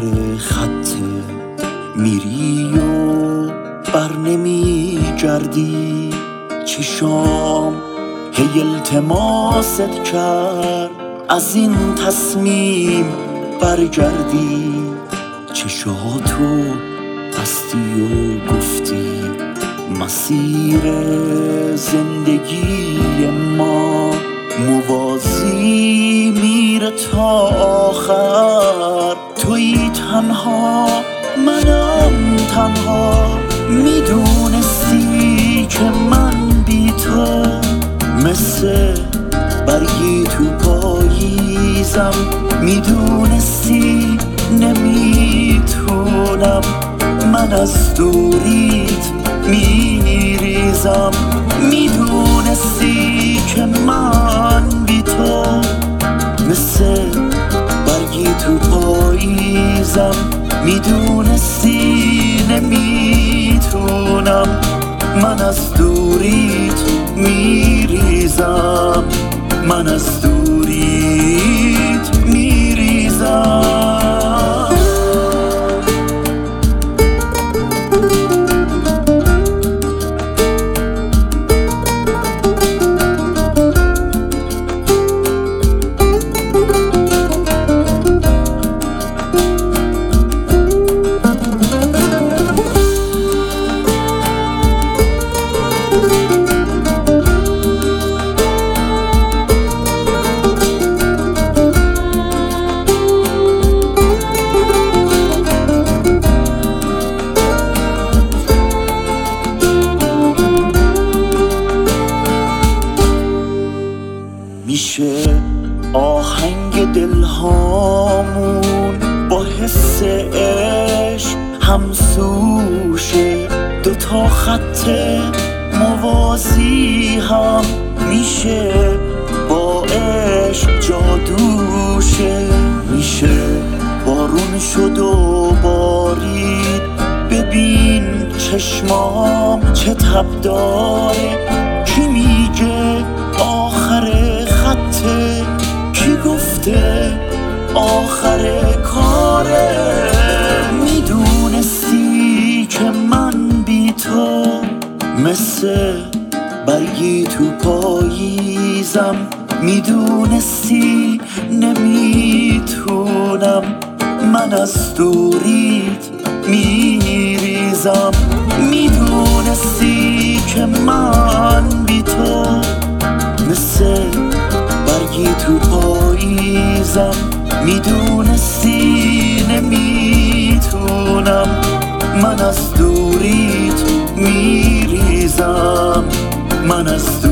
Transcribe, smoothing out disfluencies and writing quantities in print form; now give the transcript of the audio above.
خط میری و بر نمی گردی، چشام هی التماست کرد از این تصمیم برگردی. چشاتو بستی و گفتی مسیر زندگی ما موازی میره تا آخر. تویی تنها منم تنها، میدونستی که من بی تو مثل برگی تو پاییزم، میدونستی نمیتونم من از دوریت میریزم، میدونستی که من بی تو مثل برگی تو پاییزم، میدونستی نمیتونم من از دوریت میریزم، من از دوریت میریزم. میشه آهنگ دلهامون با حس عشق همسوشه، دوتا خط موازی هم میشه با عشق جادوشه. میشه بارون شد و بارید، ببین چشمام چه تب داره، کی میگه آخر خطه، کی گفته آخر کاره. میدونستی که من بی تو مثل برگی تو پاییزم، میدونستی نمیتونم من از دوریت میریزم، میدونستی که من بی تو مثل برگی تو پاییزم، میدونستی نمیتونم من از دوریت میریزم، من از